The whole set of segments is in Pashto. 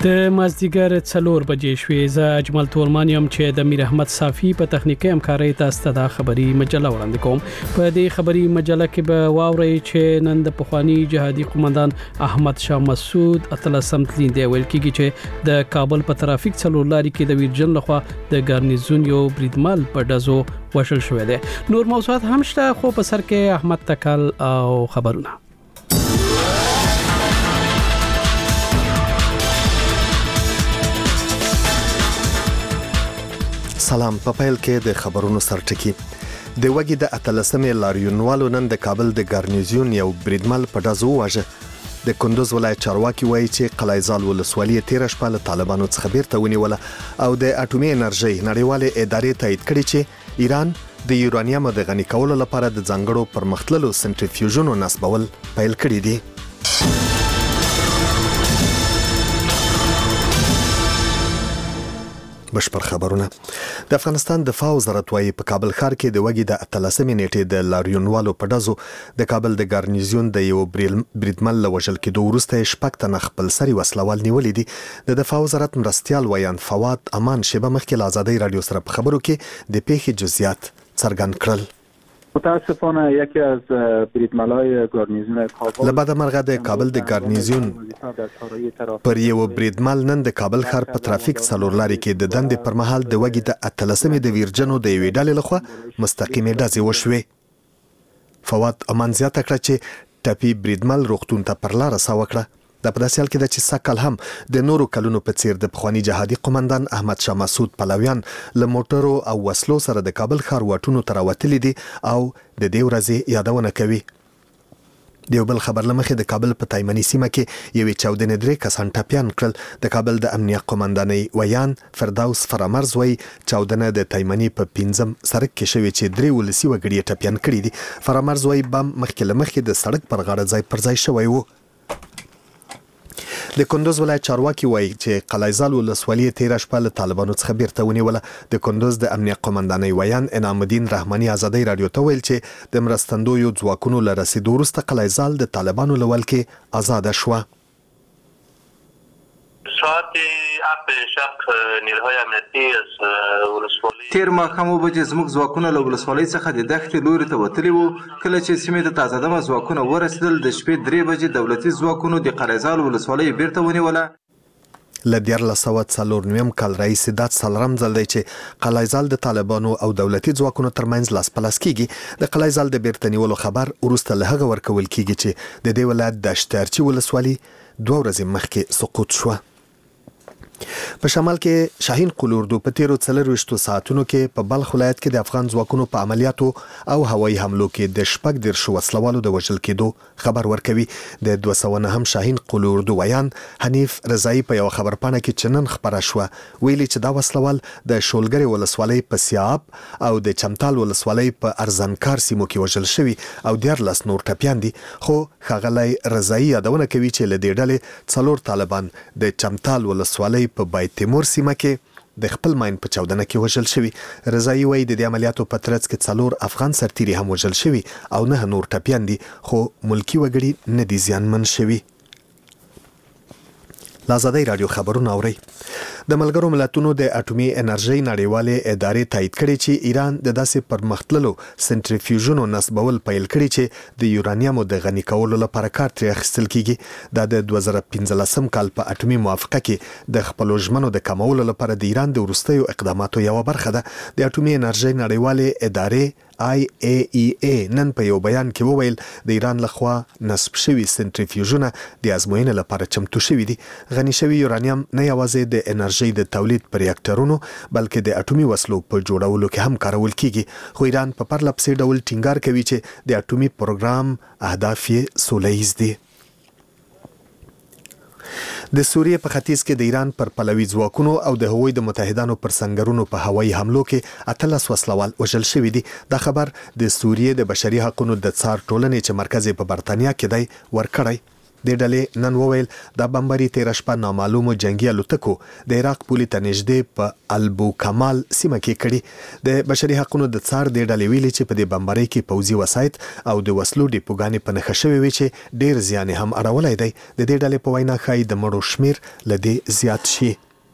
د مازدیګر 4 بجې شوې. زه اجمل تورمان یم چې د میر احمد صافی په تخنیکی همکارۍ تاسو ته خبری مجله وړاندې کوم. په دې خبری مجله کې به واورئ چې نن د پخوانی جهادي قومندان احمد شاه مسعود اتلسم تلین دی ویل کېږي چې د کابل په ترافیک څلور لاري کې د ویرجن لخوا د ګارنیزون یو بریدمل په دزو وشل شوې ده. نور موضوعات هم شته خو په سر کې احمد تکل او خبرونه. سلام. په پیل کې د خبرونو سرټکی. د وګي د اتلسمې لاریونوالو نن د کابل د ګارنیزیون یو بریدمل په دزو واژه. د کندوز ولایت چارواکي وایي چې قلعهزال ولسوالۍ 13 شپه له طالبانو څخه بیرته ونیوله او د اټومي انرژي نړیواله ادارې تایید کړي چې ایران د یورانیم د غني کولو لپاره د ځانګړو پرمختللو سنټریفیوژونو نصبول پیل کړي دي. بشپړ خبرونه. د افغانستان دفاع وزارت وايي په کابل ښار کې د وګي د اتلسمې نیټې د لاریونوالو په دزو د کابل د ګارنیزیون د یو بریدمل له وژل کېدو وروسته شپږ تنه خپل سري وسلوال نیولې دي. د دفاع وزارت مرستیال ویان فواد امان شیبه مخکې له آزادۍ رادیو سره په خبرو کې د پیښې جزئیات څرګند کړل. متاسفانه یکی از بریدملای گارنیزون کابل لبعد مرغه د کابل د ګارنیزیون پر یو بریدمل نن د کابل ښار په ترافیک څلور لاري کې د دندې پر مهال د وګي د اتلسمې د ویرجنو د یوې ډلې لخوا مستقیمه ډزې وشوې. فواد امان زیاته کړه چې ټپي بریدمل روغتون ته پر لار سا وکړه. د پداسیال کې د چې سکل هم د نورو کلونو په څیر د پخوانی جهادي قومندان احمد شاه مسعود پلویان له موټرو او وسلو سره د کابل ښار واټونو ته راوتلي دي او د دې ورځې یادونه کوي. د یو بل خبر لمخې د کابل په تایمنی سیمه کې یوې چاودنې 3 کسان ټپیان کړل. د کابل د امنیه قومندانۍ ویان فردوس فرامرز وایي چاودنه د تایمنی په 5م سړک کې شوې چې 3 ولسی وګړي ټپیان کړي دي. فرامرز وایي بم مخکې لمخې د سړک پر غاړه ځای پر ځای شوی وو. د کندوز ولایت چارواکي وایي چې قلعهزال ولسوالۍ 13 شپه له طالبانو څخه بیرته ونیوله. د کندوز د امنیه قومندانۍ ویان انعام الدین رحماني آزادۍ رادیو ته ویل چې د مرستندویو ځواکونو له رسیدو وروسته قلعهزال د طالبانو له ولکې آزاده شوه. ساعت 8 شب نیروهای امنیتی از ولسوالی تیر ماښام وبجې زموږ ځواکونه له ولسوالۍ څخه د دښتې لوري ته وتلي وو. کله چې سیمې ته تازه دمه ځواکونه ورسېدل د شپې 3 بجې دولتي ځواکونو د قلعهزال ولسوالۍ بیرته ونیوله. له 1994 کال راهیسې دا څلورم ځل دی چې قلعهزال د طالبانو او دولتي ځواکونو ترمنځ لاس په لاس کېږي. د قلعهزال د بیرته نیولو خبر وروسته له هغه ورکول کېږي چې د دې ولایت د اشترچي ولسوالۍ 2 ورځې مخکې سقوط شوه. په شمال کې شاهین قلوردو په تیرو 24 ساعتونو کې په بلخ ولایت کې د افغان ځواکونو په عملیاتو او هوایي حملو کې د 14 وسلوالو د وژل کېدو خبر ورکوي. د 209 شاهین قلوردو ویان حنیف رضایی په یو خبرپاڼه کې چنن خبره شوه ویلي چې دا وسلوال د شولګری ولسوالۍ په سیاب او د چمتال ولسوالۍ په ارزنکار سیمو کې وژل شوی او 14 نور ټپیان دي. خو ښاغلی رضایی یادونه کوي چې له دې ډلې 4 طالبان د چمتال ولسوالۍ په بای تیمور سیمه کې د خپل ماین په چاودنه کې وژل شوی. رضایی وایي د دې عملیاتو په ترڅ کې 4 افغان سرتیري هم وژل شوی او 9 نور ټپیان دي خو ملکی وګړي نه دي زیانمن شوی. آزادۍ رادیو خبرونه اوري. د ملګرو ملتونو د اټومي انرژي نړیواله ادارې تایید کړي چې ایران د داسې پرمختللو سنټریفیوژونو نصبول پیل کړي چې د یورانیم د غني کولو لپاره کار ترې اخیستل کیږي. دا د 2015 کال په اټومي موافقه کې د خپلو ژمنو د کمولو لپاره د ایران د وروستیو اقداماتو یو برخه ده. د اټومي انرژي نړیواله ادارې IAEA نن په یو بیان کې وویل د ایران لخوا نصب شوي سنټریفیوژونه د ازموینې لپاره چمتو شوي دي. غني شوي یورانیم نه یوازې د انرژي د تولید پر ریاکټرونو بلکې د اټومي وسلو په جوړولو کې هم کارول کیږي. خو ایران په پرله پسې ډول ټینګار کوي چې د اټومي پروګرام اهداف یې سوله ییز دي. د سوریې په ختیځ کې د ایران پر پلوي ځواکونو او د هغوی د متحدانو پر سنگرونو په هوایي حملو کې 18 وسلوال وژل شوي دي. دا خبر د سوریې د بشري حقوقو د څار ټولنې چې مرکز په برتانیا کې دی ورکړی. د ډلې نن وویل د بمباري تیر شپه نامعلومو جنگي الوتکو د عراق پولې ته نږدې په البو کمال سیمه کې کړي. د بشري حقوقو د څار د ډلې ویلي چې په دې بمباري کې پوځي وسایط او د وسلو ډیپوګانې په نښه شوې وي چې ډیر زیان هم اړولی دی. د دې ډلې په وینا ښایي د مړو شمیر له دې زیات شي.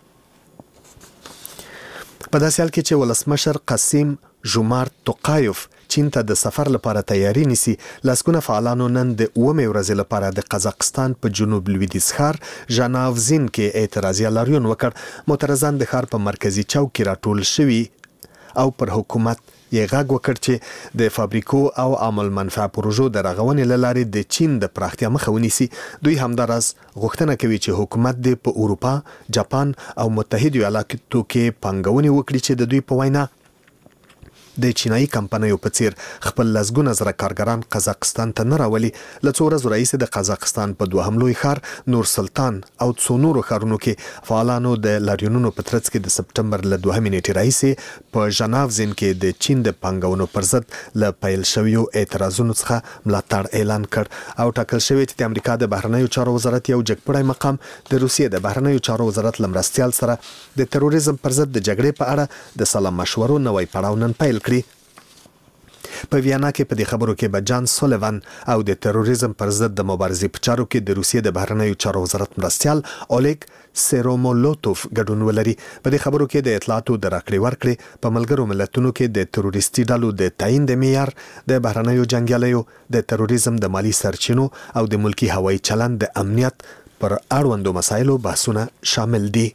په داسې حال کې چې ولسمشر قاسم جومارت توقایف چین ته د سفر لپاره تیاری نیسي، لسګونه فعالانو نن د 9 ورځې لپاره د قزاقستان په جنوب لویدیځ ښار ژاناوزین کې اعتراضي لاریون وکړ. معترضان د ښار په مرکزي چوک کې راټول شوي او پر حکومت یې غږ وکړ چې د فابریکو او عامل منفعه پروژو د رغونې له لارې د چین د پراختیا مخه ونیسي. دوی همداراز غوښتنه کوي چې حکومت د په اروپا، جاپان او متحده ایالاتو کې پانګونې وکړي چې د دوی په وینا د چینایي کمپنیو په څیر خپل لسګونه زره کارګران قزاقستان ته نه راولي. له څو ورځو راهیسې د قزاقستان په دوهم لوی ښار نور سلطان او څو نورو ښارونو کې فعالانو د لاریونونو په ترڅ کې د سپټمبر له 2 نیټې راهیسې په ژاناوزین کې د چین د پانګونو پر ضد له پیل شویو اعتراضونو څخه ملاتړ اعلان کړ او ټاکل شوی چې د امریکا د بهرنیو چارو وزارت یو جګپړی مقام د روسیې د بهرنیو چارو وزارت له مرستیال سره د تروریزم پر ضد د جګړې په اړه د سلا مشورو نوی پړاو نن پیل کړی. په ویانا کې په دې خبرو کې به جان سولیوان او د تروریزم پر ضد د مبارزې په چارو کې د روسیې د بهرنیو چارو وزارت مرستیال اولیګ سیرومولوتوف ګډون ولري. په دې خبرو کې د اطلاعاتو د راکړې ورکړې په ملګرو ملتونو کې د تروریستي ډلو د تعیین د معیار، د بهرنیو جنګیالیو، د تروریزم د مالی سرچینو او د ملکی هوایي چلند د امنیت پر اړوندو مسایلو بحثونه شامل دي.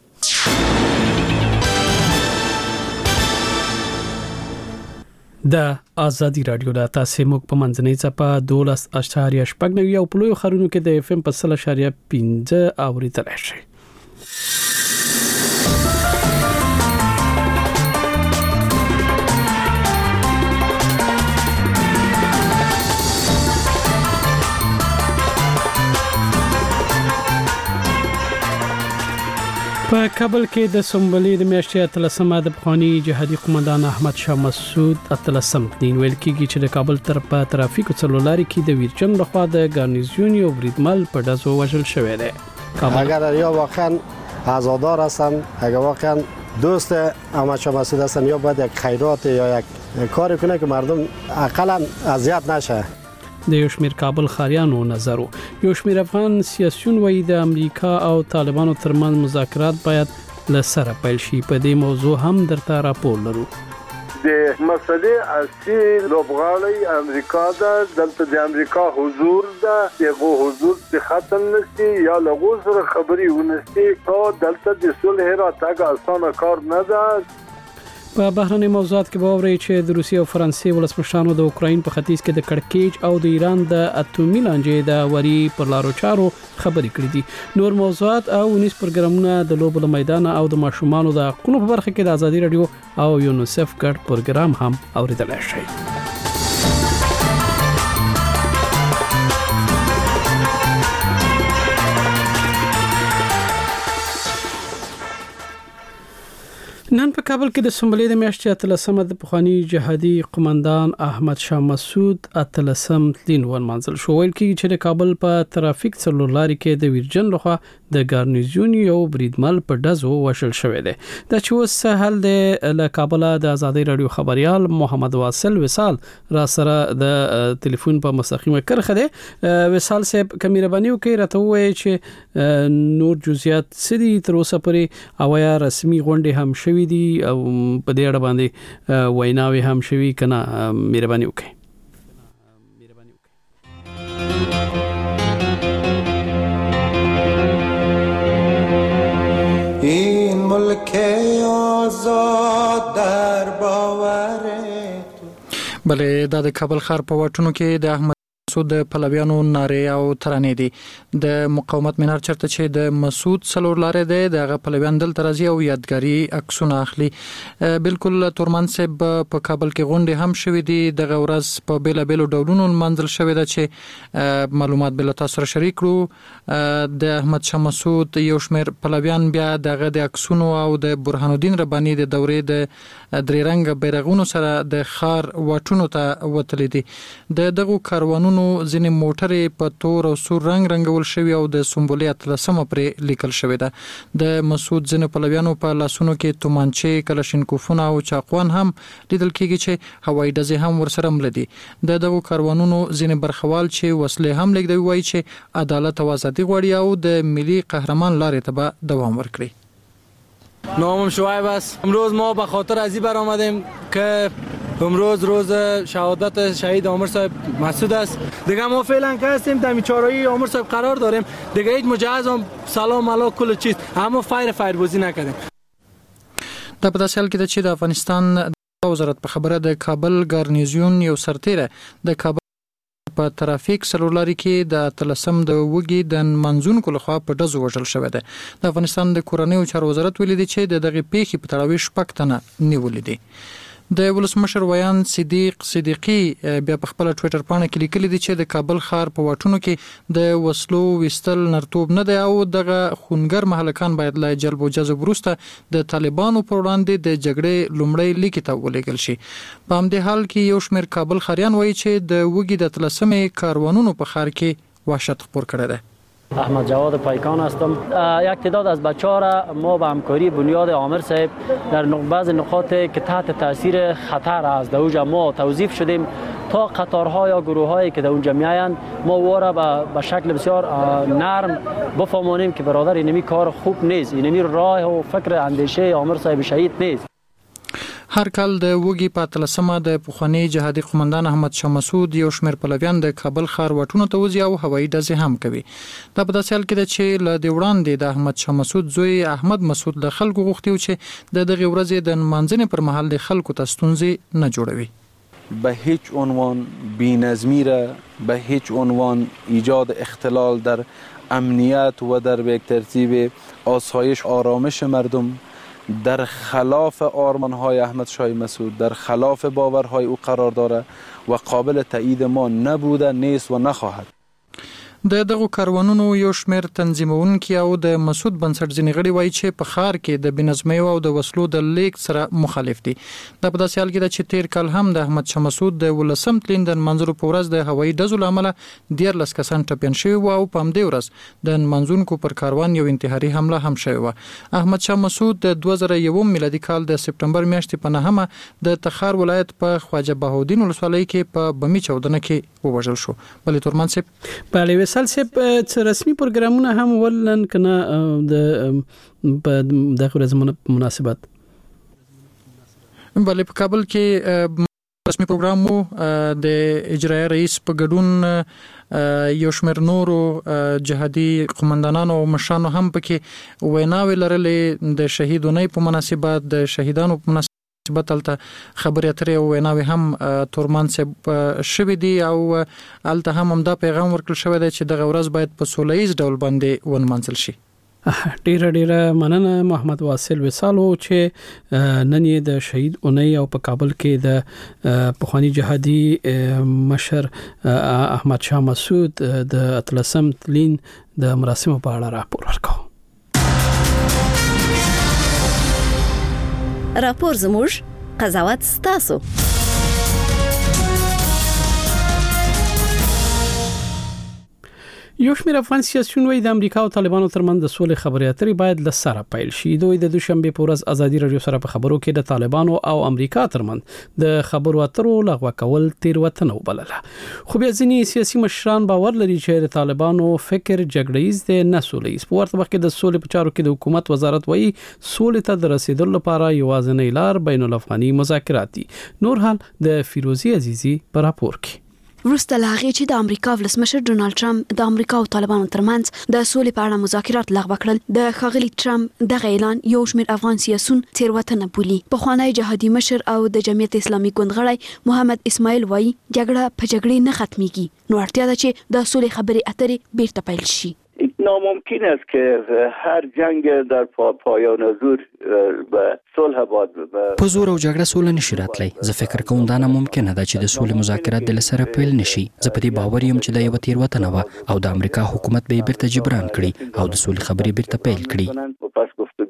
د آزادی رادیو د تاسو موږ په منځنۍ چپه 12.8 او په لوی خارونو کې د FM په 0.5 اوریدل شي. په کابل کې د سنبلې د میاشتې 13 د پخوانی جهادي قومندان احمد شاه مسعود 13 دین ویل کېږي چې د کابل تر په ترافیکو څلولاري کې د ویرجن لخوا د گارنیزیون یو بریدمل په ډزو وژل شوی دی. اگر یا واقعا عزادار هستن، اگر واقعا دوست احمد شاه مسعود هستن، یا باید یک خیرات یا یک کاری کنه که مردم اقلا اذیت نشه. د یو شمیر کابل خاریانو نظرو یو شمیر افغان سیاسيون وایي د امریکا او طالبانو ترمن مذاکرات باید لسره پیل شي. په دې موضوع هم درته راپور لرو. د مسلې اصلي لوبغاړی امریکا ده، دلته د امریکا حضور ده، دغه حضور څخه ختم نشي یا لغو سره خبري ونسي او دلته د صلح راتګ اسانه کار نه ده. په بهرنی موضوعات کې باوري چې د روسیې او فرانسې ولسمشرانو د اوکراین په ختیځ کې د کړکېچ او د ایران د اټومي لانجې د وری پر لارو چارو خبرې کړې دي. نور موضوعات او 19 پروګرامونه د لوبو میدان او د ماشومانو د حقوقو په برخه کې د آزادي رادیو او یونیسف ګډ پروګرام هم اوریدل شي. نن په کابل کې د سنبلې د میاشتې 13 د پخوانی جهادي قومندان احمد شاه مسعود 13 دین ونمانځل شو. ویل کېږي چې د کابل په ترافیک څلورلاري کې د ویرجن لخوا د گارنیزیون یو بریدمل په ډزو وشل شوی دی. د چوس سهل د کابل د آزادی رادیو خبريال محمد واصل وصال را سره د ټلیفون په مستقیمه کرخه دی. وصال صاحب کمیربانیو کې راته وایي چې نور جزئیات سدي تر اوسه پورې او یا رسمي غونډه هم شوی دي او په دې اړه باندې ویناوي هم شوی کنه. مهرباني وکړئ. این ملک آزاد در باور بله دا د کابل ښار په واټونو کې د احمد مسعود پلویانو ناره او ترانې دي. د مقاومت منار چرته چې د مسعود څلور لارې دی دغه پلویان دلته راځي او یادګاري عکسونه اخلي. بالکل تورمان صاحب په کابل کې غونډې هم شوې دي. دغه ورځ په بیلابیلو ډولونو منځل شوې ده چې معلومات بل تاسو سره شریک کړو. د احمد شاه مسعود یو شمېر پلویان بیا دغه د عکسونو او د برهان الدین رباني د دورې د درې رنګ بیرغونو سره د ښار واټونو ته وتلي دي. د دغه کاروانونو ځینې موټرې په تور او سور رنگ رنګول شوی او د سمبولي 13 پرې لیکل شوی ده. د مسعود ځینې پلویانو په لاسونو کې تومانچې، کلاشینکوفونه او چاقوان هم لیدل کېږي چې هوایي ډزې هم ورسره مل دي. د دغو کاروانونو ځینې برخوال چې وسلې هم لیږدوي وایي چې عدالت او ازادي غواړي او د ملي قهرمان لارې ته به دوام ورکړي. نامم شعیب است. امروز ما به خاطر ازی برآمدیم که امروز روز شهادت شهید عامر صاحب مسعود است. دیگه ما فعلا که هستیم در چهارراهی عامر صاحب قرار داریم. دیگه هیچ مجهز هم سلام علیکم کل چیز، اما فایربازی نکردیم. دا په داسې حال کې ده چې د افغانستان وزارت په خبره د کابل ګارنیزیون یو سرتیره د کابل په ترافیک سلولاري کې د 13 د وګي د منځونکو لخوا په ډزو وژل شوی دی. د افغانستان د کورنیو چارو وزارت ویلي دی چې د دغه پیښې په تړاو شپږ تنه نیولې دي. د ولسمشر ویان صدیقي بیا په خپل ټوئیټر باندې کې لیکلي دي چې د کابل ښار په واټونو کې د وسلو وستل نرتوب نه دی او دغه خونګر محلکان باید له جلب او جذب وروسته د طالبانو پر وړاندې د جګړې لومړی لیکي ته ولېږل شي. په همدې حال کې یو شمېر کابل ښاریان وایي چې د وګي د 13 کاروانونو په ښار کې وحشت خپور کړی دی. احمد جواد پایکان هستم. یک تعداد از بچه‌ها را ما به همکاری بنیاد عامر صاحب در بعض نقاط که تحت تاثیر خطر است در اونجا ما توظیف شدیم تا قطارها یا گروه‌هایی که در اونجا میآیند ما واره به شکل بسیار نرم بفهمانیم که برادر اینمی کار خوب نیست، اینمی راه و فکر اندیشه عامر صاحب شهید نیست. هر کال د وګي په 13 د پخوانی جهادي قومندان احمد شاه مسعود یو شمېر پلویان د کابل ښار وټونو ته وځي او هوایي ډزې هم کوي. دا په داسې حال کې ده چې له دې وړاندې د احمد شاه مسعود زوی احمد مسعود له خلکو غوښتي چې د دغه ورځې د نمانځنې پر مهال د خلکو ته ستونزې نه جوړوي. به هیچ عنوان بی‌نظمی را به هیچ عنوان ایجاد اختلال در امنیت و در یک ترتیب آسایش آرامش مردم در خلاف آرمان‌های احمد شاه مسعود، در خلاف باورهای او قرار دارد و قابل تایید ما نبوده، نیست و نخواهد. د دغه کاروانونو یو شمېر تنظیمونکي او د مسعود بنسټ ځینې غړي وایي چې په ښار کې د بېنظمۍ او د وسلو د لیږد سره مخالف دي. دا په داسې حال کې ده چې تیر کال هم د احمد شاه مسعود د 19 تلین د نمانځلو په ورځ د هوایي ډزو له امله 14 کسان ټپیان شوي وو او په همدې ورځ د نمانځونکو پر کاروان یو انتحاري حمله هم شوې وه. احمد شاه مسعود د 2001 میلادي کال د سپټمبر میاشتې په 9 د تخار ولایت په خواجه بهاودین ولسوالۍ کې په بمي چاودنه کې ووژل شو. بلې تورمان صاحب بله وصل صاحب رسمي پروګرامونه هم ولن کنه د دغه ورځ مناسبت بلې په کابل کې رسمي پروګرام وو د اجرایي رئیس په ګډون یو شمېر نورو جهادي قومندانانو او مشرانو هم پکې ویناوې لرلې د شهیدونې په مناسبت د شهیدانو په مناسبت بتلته خبرې اترې او ویناوې هم تورمان صاحب شوي دي او الته هم دا پیغام ورکړل شوی دی چې دغه ورځ باید په سوله ییز ډول باندې ونمانځل شي. ډیره مننه محمد واصل وصالو چې نن یې د شهید اونۍ او په کابل کې د پخوانی جهادي مشر احمد شاه مسعود د 13 تلین د مراسمو په اړه راپور ورکړ. راپور زموږ قضاوت ستاسو. یو شمېر افغان سیاسيون وایي د امریکا او طالبانو ترمنځ د سولې خبرې اترې باید له سره پیل شي. دوی د دوشنبه په ورځ ازادي رادیو سره په خبرو کې د طالبانو او امریکا ترمنځ د خبرو اترو لغوه کول تیروتنه وبلله. خو بیا ځینې سیاسي مشران باور لري چې د طالبانو فکر جګړه‌یز دی نه سوله‌یز. په ورته وخت کې د سولې په چارو کې د حکومت وزارت وایي سولې ته د رسیدلو لپاره یوازینی لار بین الافغاني مذاکرات دي. نور حال د فیروزي عزیزي په راپور کې. وروسته له هغې چې د امریکا ولسمشر ډونالد ټرمپ د امریکا او طالبانو ترمنځ د سولې په اړه مذاکرات لغوه کړل، د ښاغلي ټرمپ دغه اعلان یو شمېر افغان سیاسون تیروتنه بولي. پخوانی جهادي مشر او د جمعیت اسلامي ګوند غړی محمد اسماعیل وایي جګړه په جګړې نه ختمیږي، نو اړتیا ده چې د سولې خبرې اترې بیرته پیل شي. ناممکن است که هر جنگ در پایان زور به صلح باید په زور او جګړه سوله نشي راتلی. زه فکر کوم دا ناممکنه ده چې د سولې مذاکرات د لسره پیل نشي. زه په دې باور یم چې دا یو تیروتنه وه او د امریکا حکومت به بیرته جبران کړي او د سولې خبرې بیرته پیل کړي. پس گفتگو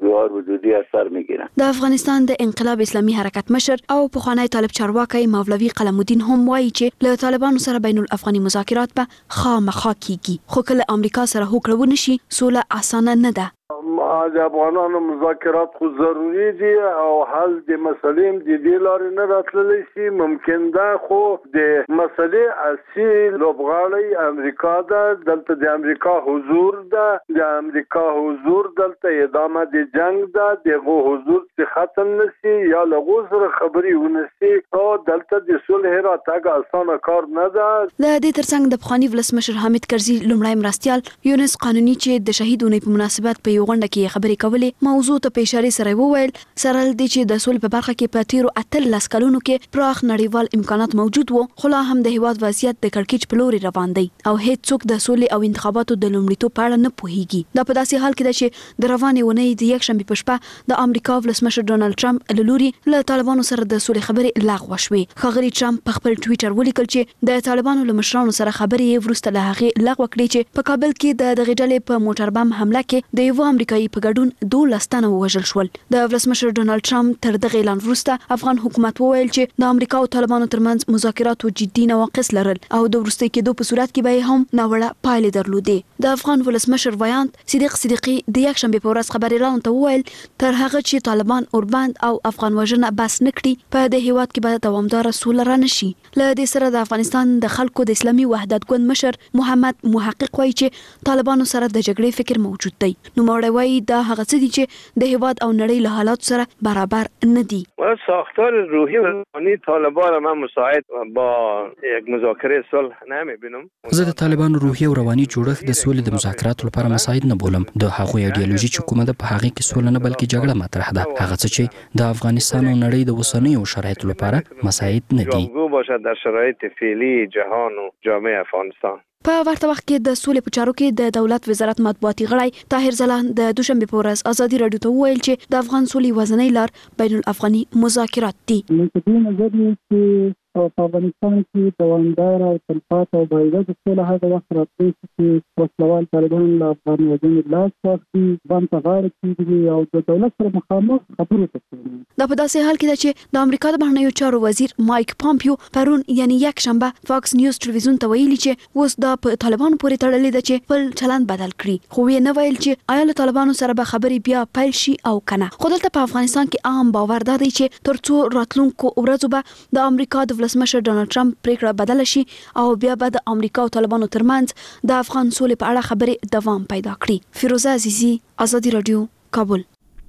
بسیار وجودی اثر میگیرن. د افغانستان د انقلاب اسلامي حرکت مشر او پخوانی طالب چارواکي مولوي قلم الدین هم وایي چې له طالبانو سره بین الافغاني مذاکرات به خامخا کیږي، خو کله امریکا سره هوکړه ونشي سوله اسانه نه ده. د افغانانو مذاکرات خو ضروري دي او حل د مسلې د دې لارې نه راتللی شي. ممکن ده خو د مسلې اصلي لوبغاړی امریکا ده، دلته د امریکا حضور ده، د امریکا حضور دلته ادامه د جنگ ده، دغه حضور چې ختم نشي یا لغو سره خبري ونشي او دلته د صلح راتګ اسانه کار نه ده. له دې ترڅنګ د پخوانی ولسمشر حامد کرزي لومړی مرستيال یونس قانوني چې د شهیدونو په مناسبت په یو غونډه کې خبرې کولې موضوع ته په اشاره سره وویل سره د چې د سولې په برخه کې په تیرو 18 کلونو کې پراخ نړیوال امکانات موجود وو، خو لا هم د هیواد وضعیت د کړکېچ په لوري روان دی او هیڅ څوک د سولې او انتخاباتو د لومړیتوب په اړه نه پوهیږي. دا په داسې حال کې ده چې د روانې ونې د یکشنبه په شپه د امریکا ولسمشر ډونالد ټرمپ له لوري له طالبانو سره د سولې خبرې لغوه شوې. ښاغلي ټرمپ په خپل ټوئیټر ولیکل چې د طالبانو له مشرانو سره خبرې وروسته له هغې لغوه کړې چې په کابل کې د دغې ډلې په موټر بم حمله کې د یو امریکایي په ګډون 12 تنه ووژل شول. د ولسمشر ډونالد ټرمپ تر دغه اعلان وروسته افغان حکومت وویل چې د امریکا او طالبانو ترمنځ مذاکرات جدي نواقص لرل او د وروستي کېدو په صورت کې به هم ناوړه پایلې درلودې. د افغان ولسمشر ویاند صدیق صدیقي د یکشنبه په ورځ خبريالانو ته وویل تر هغه چې طالبان اوربند او افغان وژنه بس نکړي په د هیواد کې به دوامدار سوله را نشي. له دې سره د افغانستان د خلکو د اسلامي وحدت ګوند مشر محمد محقق وایي چې طالبانو سره د جګړې فکر موجود دی. نو مړی وایي دا هغه څه دي چې د هیواد او نړۍ له حالات سره برابر نه دي. ساختار روحی و روانی طالبان من مساعد با یک مذاکره صلح نمیبینم. زه د طالبانو روحي او رواني جوړښت د سولې د مذاکراتو لپاره مساعد نه بولم. د هغوی ایډیالوژي چې کومه ده په هغه کې سوله نه بلکې جګړه مطرح ده. هغه څه چې د افغانستان او نړۍ د اوسنیو شرایطو لپاره مساعد نه دي. جنگو باشد در شرایط فعلی جهان و جامعه افغانستان. په ورته وخت کې د سولې په چارو کې د دولت وزارت مطبوعاتي غړی طاهر ځلاند د دوشنبه په ورځ ازادي رادیو ته وویل چې د افغان سولې وزنۍ لار بین الافغاني مذاکرات دي. په نظر کې په افغانستان کې دوامدار او تلپاتې او باید سوله هغه وخت راتللی چې وسلوال طالبان له افغان وژنې لاس واخلي، بم ته غاړه کېږدي او د دولت سره مخامخ خبرې کوي. دا په داسې حال کې ده چې د امریکا د بهرنیو چارو وزیر مایک پامپیو پرون یعنی یک شنبه فاکس نیوز ټلویزیون ته ویلي چې اوس دا په طالبانو پورې تړلې ده چې خپل چلند بدل کړي، خو یې نه ویل چې آیا له طالبانو سره به خبرې بیا پیل شي او کنه. خو دلته په افغانستان کې عام باور دی چې ترڅو راتلونکو ورځو به د امریکا د ولسمشر ډونالد ټرمپ پریکړه بدل شي او بیا به د امریکا او طالبانو ترمنځ د افغان سولې په اړه خبرې دوام پیدا کړي. فیروزه عزیزی، ازادي رادیو، کابل.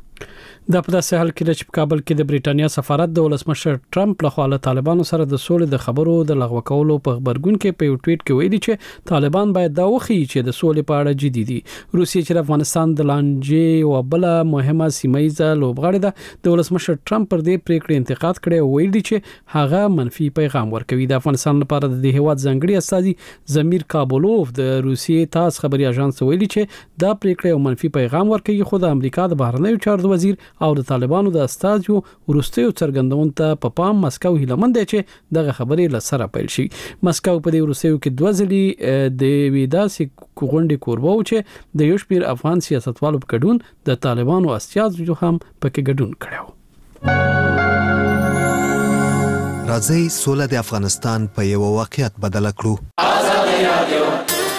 دا په داسې حال کې چې په کابل کې د بریټانیا سفارت د ولسمشر ټرمپ لخوا له طالبانو سره د سولې د خبرو د لغوه کولو په خبرګون کې په یو ټویټ کې ویلي چې طالبان باید دا وښيي چې د سولې په اړه جدي دي. روسیه چې افغانستان د لانجې او بل مهمه سیمایي لوبغاړي ده د ولسمشر ټرمپ پر دې پریکړې انتقاد کړي او ویلي چې هغه منفي پیغام ورکوي. د افغانستان لپاره د هیواد ځانګړي استاذ زمیر کابولوف د روسیې تاس خبري اژانس ویلي چې دا پریکړه یو منفي پیغام ورکوي، خو د امریکا د بهرنیو چارو وزیر او د طالبانو د استازو ورستیو څرګندون ته په پام مسکو هیلمند دی چې دغه خبرې لسره پیل شي. مسکو په دې ورستیو کې دوه ځلې د ویداسي غونډې کوربه و چې د یو شمېر افغان سیاستوالو په ګډون د طالبانو استازو هم پکې ګډون کړو. راځي سوله د افغانستان په یو واقعیت بدل کړو. ازادي رادیو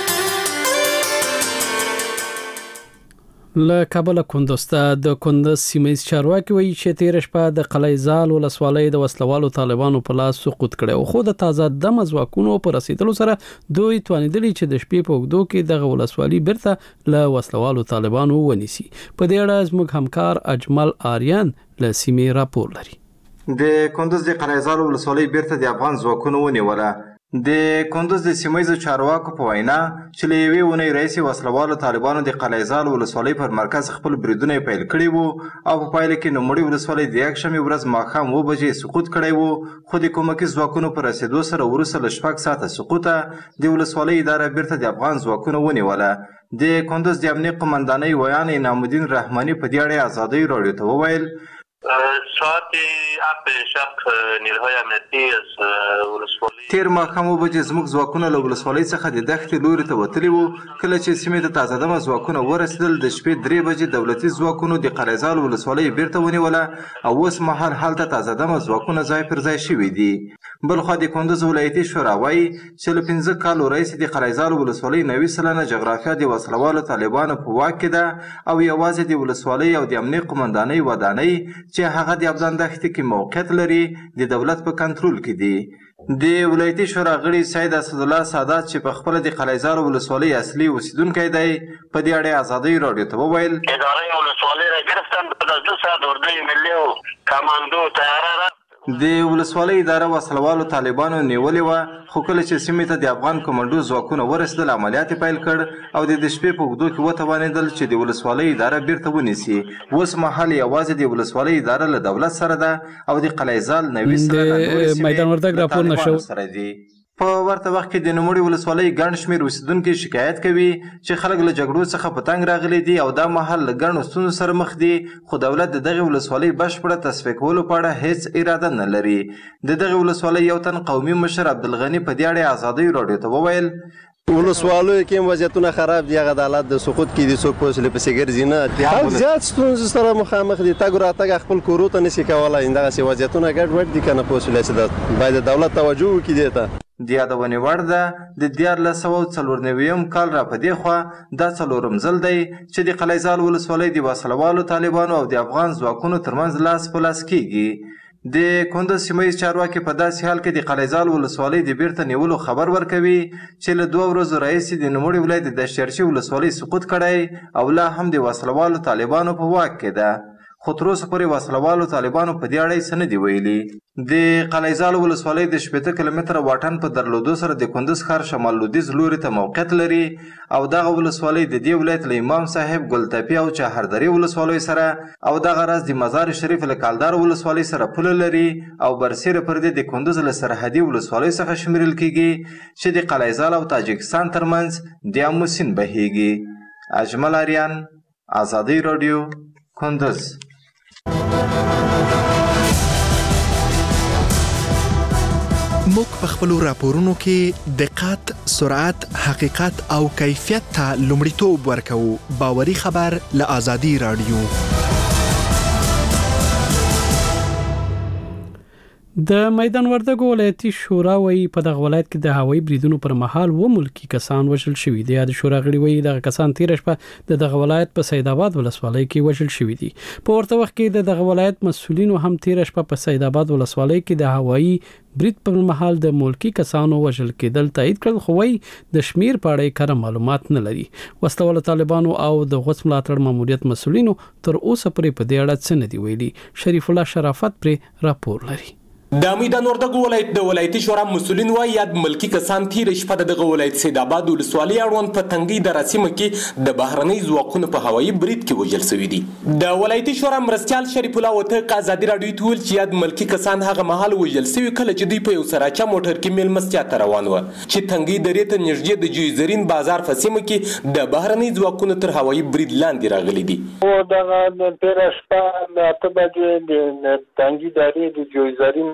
له کابل کندوز ته د کندوز سیمه چارواکي وایي چې تیر شپه د قلعهزال ولسوالۍ د وسلوالو طالبانو په لاس سقوط کړي، خو د تازه دم ځواکونو پر رسیدلو سره دوی توانیدلی چې د شپې په وګړو کې د ولسوالۍ برته له وسلوالو طالبانو ونیسي. په دې اړه زموږ همکار اجمل آریان له سیمه راپور لري. د کندوز د قلعهزال ولسوالۍ برته د افغان ځواکونو ونیوله. د کندوز د سیمایي چارواکو په وینا چې له یوې اونۍ راهیسې وسلوالو طالبانو د قلعهزال ولسوالۍ پر مرکز خپل بریدونه پیل کړي وو او په پایله کې نوموړې ولسوالۍ د یکشنبې ورځ ماښام 9 بجې سقوط کړی وو، خو د کومکي ځواکونو پر رسیدو سره وروسته له 6 ساعته سقوطه د ولسوالۍ اداره بیرته د افغان ځواکونو ونیوله. د کندوز د امنیت قومندانۍ ویان انعام الدین رحماني په دې اړه ازادي رادیو ته وویل ساعت 7 شب نیروهای امنیتی از ولسوالی تیر ماښام وبجې زموږ ځواکونه له ولسوالۍ څخه د دښتې لوري ته وتلي وو. کله چې سیمې ته تازه دمه ځواکونه ورسېدل د شپې 3 بجې دولتي ځواکونو د قلعهزال ولسوالۍ بیرته ونیوله او اوس مهال هلته تازه دمه ځواکونه ځای پر ځای شوي دي. بلخوا د کندوز ولایتي شورا وایي چې له 15 کالو راهیسې د قلعهزال ولسوالۍ 90 سلنه جغرافیه د وسلوالو طالبانو په واک کې ده او یوازې د ولسوالۍ او د امنیې قمندانۍ ودانۍ چې هغه د ابدان دښتې کې موقعیت لري د دولت په کنټرول کې دي. د ولایتي شورا غړي سید اسدالله سادات چې په خپله د قلعهزال ولسوالۍ اصلي اوسیدونکی دی په دې اړه ازادۍ راډیو ته وویل اداره ولسوالۍ را گرفتن بعد از 2 ساعت اردوی ملی و کماندو طیاره را د ولسوالۍ اداره وسلوالو طالبانو نیولې وه خو کله چې سیمې ته د افغان کمانډو ځواکونه ورسېدل عملیات یې پیل کړ او د شپې په اوږدو کې وتوانېدل چې د ولسوالۍ اداره بیرته ونیسي. اوس مهال یوازې د ولسوالۍ اداره له دولت سره ده او د قلعهزال 90 سلنه نورې سیمې له طالبانو سره دي. په ورته وخت کې د نوموړې ولسوالۍ ګڼ شمېر اوسېدونکي شکایت کوي چې خلک له جګړو څخه په تنګ راغلي دي او دا مهال له ګڼو ستونزو سره مخ دي خو دولت د دغې ولسوالۍ بشپړه تصفیه کولو په اړه هیڅ اراده نه لري. د دغې ولسوالۍ یو تن قومي مشر عبدالغني په دې اړه ازادۍ راډیو ته وویل ولسوالیو کې هم وضعیتونه خراب دي. هغه د حالات د سقوط کې دي، څوک په وسیلې پسې ګرځي نه، خلک زیات ستونزو سره مخامخ دي. تګ راتګ خپل کورو ته نشي کولی. همدغسې وضعیتونه ګډوډ دي که نه په وسیله چې باید د دولت توجه وکړي دې ته. د یادونې وړ ده د 1494 کال را په دې خوا دا 4م ځل دی چې د قلعهزال ولسوالۍ د وسلوالو طالبانو او د افغان ځواکونو ترمنځ لاس په لاس کیږي. د کندوز سیمه چارواکي په داسې حال کې د قلعهزال ولسوالۍ د بیرته نیولو خبر ورکوي چې له 2 ورځو راهیسې د نوموړي ولایت د دشترچي ولسوالۍ سقوط کړی او لا هم د وسلوالو طالبانو په واک کې ده. خو تر اوسه پورې وسلوالو طالبانو په دې اړه څه نه دي ویلي. د قلعهزال ولسوالۍ د 80 کیلومتره واټن په درلودو سره د کندوز ښار شمال لویدیځ لوري ته موقعیت لري او دغه ولسوالۍ د دې ولایت له امام صاحب ګلتپي او چهردرې ولسوالیو سره او دغه راز د مزار شریف له کالدار ولسوالۍ سره پوله لري او برسیره پر دې د کندوز له سرحدي ولسوالیو څخه شمیرل کیږي چې د قلعهزال او تاجکستان ترمنځ د امو سیند بهیږي. اجمل آریان، ازادۍ راډیو، کندوز. موږ په خپلو راپورونو کې دقت، سرعت، حقیقت او کیفیت ته لومړیتوب ورکوو. باوري خبر له ازادي راډیو. د میدان وردګو ولایتي شورا وایي په دغه ولایت کې د هوایي بریدونو پر مهال و ملکی کسان وژل شوي دي. د شورا غړي وایي دغه کسان تیر شپه دغه ولایت په سید آباد ولسوالۍ کې وژل شوي دي. په ورته وخت کې دغه ولایت مسؤلینو هم تیر شپه په سید آباد ولسوالۍ کې د هوایي برید پر مهال د ملکی کسانو وژل کېدل تایید کړل خو وایي د شمیر په اړه کره معلومات نه لري. وسلواله طالبانو او د غوث ملاتړ ماموریت مسؤلینو تر اوسه پورې په دې اړه څه نه دی ویلي. شریف الله شرافت پر راپور لري. د میدان وردګو ولایت د ولایتي شورا مسؤلین وايي یاد ملکی کسان تیر شپه دغه ولایت سید آباد ولسوالۍ اړوند په تنګي د رسمه کې د بهرنۍ ځواکونو په هوایي برید کې وژل شوي دي. د ولایتي شورا مرستيال شریف الله وثق ازادي راډیو ته ویل چې یاد ملکی کسان هغه مهال وژل شوي کله چې دوی په یو سراچا موټر کې میلمستیا ته روان و چې تنګي درې ته نږدې د جویزرین بازار په سیمه کې د بهرنۍ ځواکونو تر هوایي برید لاندې راغلي دي. او دغه تیر شپه اته بجې د تنګي درې د جویزرین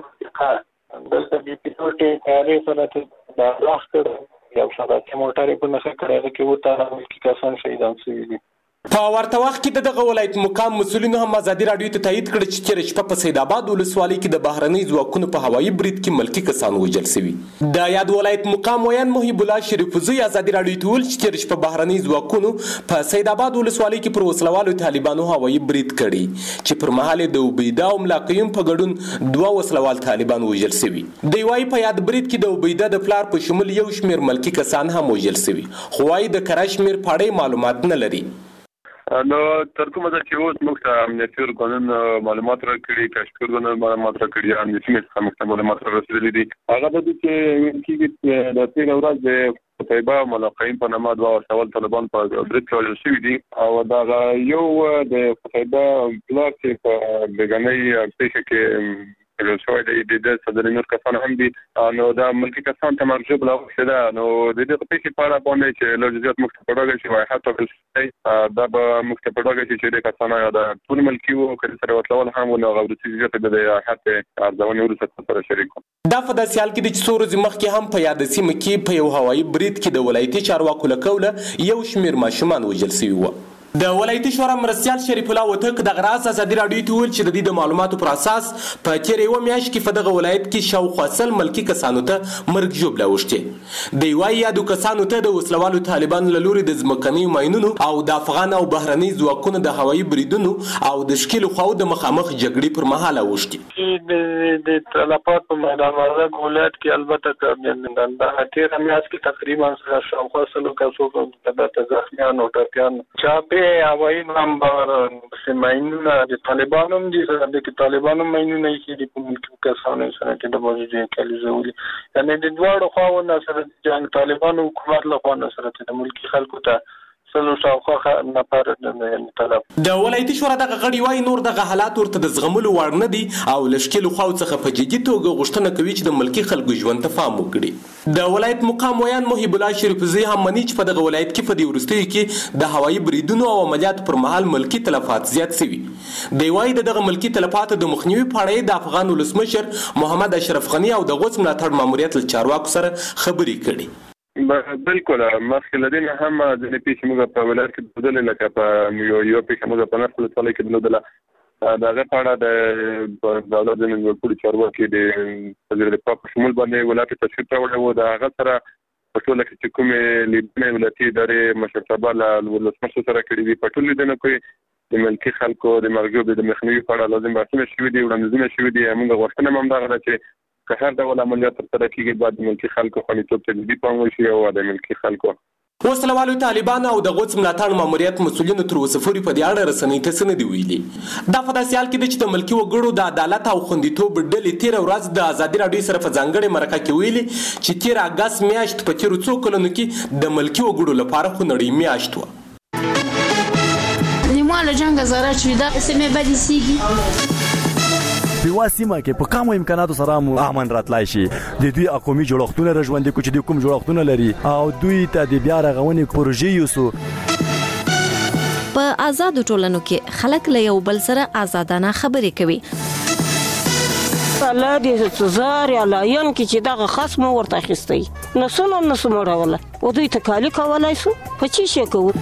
دلته بي پیلوټ کاري سره د راخ یو سره موټر په نخښه کړی کې وته ملکی کسان شهیدان شوي دي. په ورته وخت کې دغه ولایت مقام مسؤلینو هم ازادي راډیو ته تایید کړ چې تیر شپه په سید آباد ولسوالۍ کې د بهرنۍ ځواکونو په هوایي برید کې ملکی کسان وژل شوي. د یاد ولایت مقام ویان محیب الله شریفزی ازادي راډیو ته ویل چې تیر شپه بهرنۍ ځواکونو په سید آباد ولسوالۍ کې پر وسلوالو طالبانو هوایي برید کړی چې پر مهال د عبیده او ملاقیم په ګډون 2 وسلوال طالبان وژل شوي. د وای په یاد برید کې د عبیده د پلار په شمول یو شمیر ملکی کسان هم وژل شوي خو وايي د کرشمیر پاړې معلومات نه لري. نو تر کومه چې اوس موږ ته امنیتي ارګانون معلومات راکړي کشکور غوښنه معلومات راکړي امنیتي څخه معلومات رسیدلي دي. هغه د دې چې د تیر ورځ د طیبه ملاقیم په نامه 2 وسلوال طالبان په برید کې وژل شوي دي او دا یو د طیبه بلاک په بګنۍ پیښه کې شوي د صدر نور کسان هم دي نو دا ملکی کسان ته مرجو بلا وشده نو د دې په کې پاره باندې چې لوجزیات مختلفه شي وای حتی په دا به مختلفه شي چې د کسان یا د ټول ملکی وو کله سره وتلول هم نو غوړتي چې د حتی ارزونه ورسره سره شریک دا په داسې حال کې د څورز مخکې هم په یاد سیمه کې په یو هوایي برید کې د ولایتي چارواکو له کوله یو شمیر ماشومان وژل شوي وو. د ولایتي شورا مرستیال شریف الله وتک د غراس ازادي رادیو ته ویل چې د دې د معلوماتو پر اساس په تیر یو میاشت کې په دغه ولایت کې شاوخوا سل ملکی کسانو ته مرګ ژوبله وشته. د یوای یادو کسانو ته د وسلوالو طالبانو له لوري د ځمکني ماینونو او د افغان او بهرني ځواکونو د هوایي بریدونو او د شکل خو د مخامخ جګړې پر مهال وشته. د تلفات په میدان وردګ ولایت کې البته د تیر میاشت کې تقریبا شاوخوا سلو کسو د زخمیان او ټپیان چاپه هوایي نمبر سیماینونه د طالبانو هم دي سره د طالبانو ماینونه چې د کومو کسانو سره د موجودي کلیزولي یعنی د دوړو خواونه سره جنگ طالبانو حکومت له خوا سره د ملکی خلکو ته سلو شاوخوا نفر طلب د ولایتي شورا دغه غړي وای نور دغه حالات ورته د زغملو وړ نه دي او لشکل خو څخه په جدي توګه غوښتنه کوي چې د ملکی خلکو ژوند ته پام وکړي. د ولایت مقام ویان محب الله شریف زی هم منی چې په دغه ولایت کې په دې ورستیو کې د هوایي بریدونو او عملیاتو پر مهال ملکی تلفات زیات شوي. د وای دغه ملکی تلفات د مخنیوي په اړه د افغان ولسمشر محمد اشرف غنی او د غوڅ ملاتړ ماموریت له چارواکو سره خبرې کړي. بالکل مخکې لدین هم د پیښې موږ په ولایت کې بدلې لکه په یو پیښه موږ په نړۍ کې کې بدلله دغه په اړه د دولت د نړیوالو چارواکي د وزیر دفاع په شمول باندې ولایت تشکیل کړی و د هغه سره په ټول کې چې کومې لیدنې ولایتي ادارې مشرتابه له ولسمشر سره کړي دي په ټول لیدنو کې د ملکی خلکو د مرګ د مخنیوي په اړه لازم بحثونه شوي دي وړاندیزونه شوي دي موږ غوښتنه هم دغه ده چې که هر ډول عملیات ترسره کیږي باید د ملکی خلکو خوندیتوب ته جدي پام وشي او د ملکی خلکو وسلوالو طالبانو او د غوڅ ملاتړ ماموریت مسولینو تر اوسه پورې په دې اړه رسنۍ ته څه نه دي ویلي. دا په داسې حال کې ده چې د ملکي وګړو د عدالت او خوندیتوب ډلې تېره ورځ د ازادي راډیو سره په ځانګړې مرکه کې ویلي چې تېر اګست میاشت په تېرو څو کلونو کې د ملکي وګړو لپاره خونړۍ میاشت وه. له جنګ زاره چې دا سیمه بدې سیږي په واسمه کې په کومو امکاناتو سره امن راتلای شي د دوی قومي جوړښتونه رژوندې کوچ د کوم جوړښتونه لري او دوی ته د بیا رغونې پروژې یوسو. په آزادو ټولنو کې خلک له یو بل سره آزادانه خبرې کوي. الله دې زار یا لاین کې چې دغه خصم ورته اخیستی نسو مړوله او دوی ته کالی کولای سو په چی شي کوو.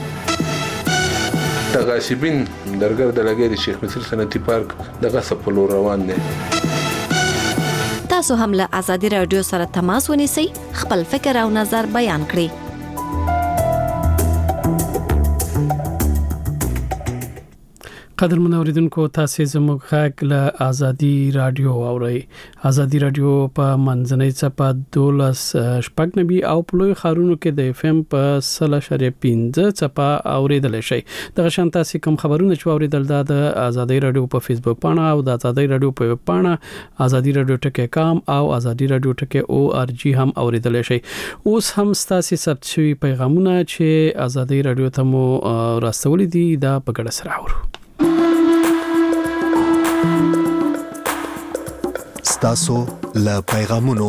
د غاصبین درګر د لګي د شیخ مصر صنعتي پارک د غصب په لور روان دي. تاسو هم له ازادي رادیو سره تماس ونیسئ خپل فکر او نظر بیان کړئ. قدر منوریدونکو تاسو زموږ غږ له ازادي رادیو اورئ. ازادي رادیو په منځنۍ چپه 12 او په لوی خارونو کې د اف ام په 0.15 چپه اوریدل شي. دغه شان تاسو کوم خبرونه چې اوریدل د ازادي رادیو په فیسبوک پاڼه او د ازادي رادیو په ویب پاڼه ازادي رادیو ټکی.com او ازادي رادیو ټکی.org هم اوریدل شي. اوس هم تاسو ثبت شوی پیغامونه چې ازادي رادیو ته مو راستول دي دا په ګډه سره اورو. ستاسو له پیغامونو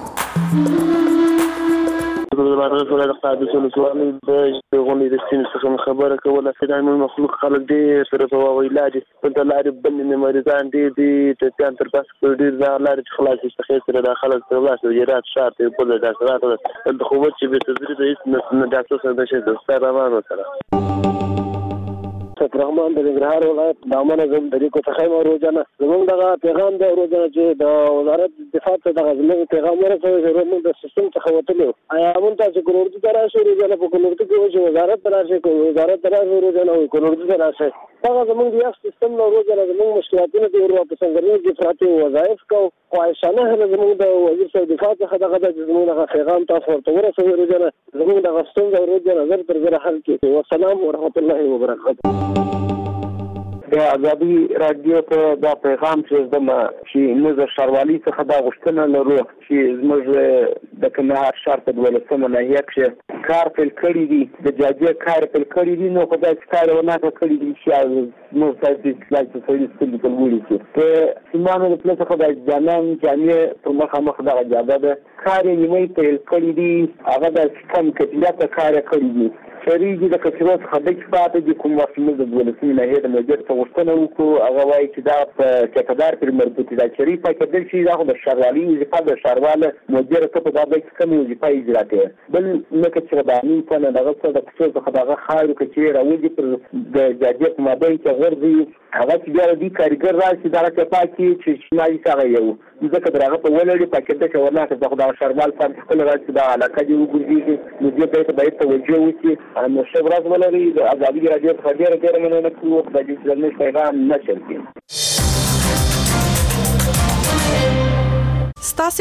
د قادسونو سوالي د غونډې د سین څخه خبره کوله چې د مخلوق خلک دي سره په ویلاج په لارې بندې مریضان دي د تیان تر پاس ډیر لارې خلاص څخه سره د خلک سره واسه جرات شارت په د ډاکټرات د قوت چې به تدریس د ډاکټر سره د شه د سره سره رحمان د ننګرهار ولایت د امن زم د ریکو تخیم روزانه زموږ دغه پیغام د روزانه چې د وزارت دفاع ته دغه زموږ پیغام ورسوي چې موږ د سیستم څخه وتلو آیا موږ تاسو کولورتي تر راشي روزانه په کولورتي کې چې وزارت تر راشي وزارت تر راشي روزانه او کولورتي تر راشي دغه زموږ د سیستم نو روزانه زموږ مشکلاتونه د ورو په څنګه کې فراتي وظایف کو خواهشانه زموږ د وزیر دفاع څخه دغه زموږ دغه پیغام تاسو ورته ورسوي روزانه زموږ د غوښتنې روزانه زر پر زر حل کړي. والسلام ورحمت الله وبرکاته. د ازادي رادیو ته دا پیغام چې موږ د ښاروالۍ څخه دا غوښتنه لرو چې زموږ د کندهار ښار په 12مه ناحیه کې کار پیل کړی دی د جاجي کار پیل کړی دی نو خدای کار ونه کړی دی چې موږ تاسو ته څه ستل کولی شي ته سیمانه د پلس خدای جانان جامع پر مخ دا جاده ده کار یې نیمه پیل کړی دی هغه د کم کتیات کار کړی دی شریږي د کچرو څخه د پاتې د کوم وخت موږ د 12مه ناحیه د مدیر ته غوښتنه وکړو هغه وایي چې دا په ټیکدار پر مربوط دی چې ریفه کېدل شي دا د ښاروالۍ وظیفه د ښارواله مدیر ته په دغه کې کوم وظیفه اجرا کوي بل لکه چې د امین په نه دغه څه د کچرو څخه دغه خاورو کې راوځي پر د جاجي په مابین کې غورځي هغه چې بیا د کارګر راشي دا چې پاکي چې شنایي څنګه یو ځکه درغه په ولړي پاکټه چې ورنه چې دا ښاروال په خپل راځي دا علاقه دی وګورځي نو دې ته باید توجه وکړي نو شبراز ولري د ازادي رادیو څخه ډېر مننه کوم د دې ځلنې پیغام نشر کړي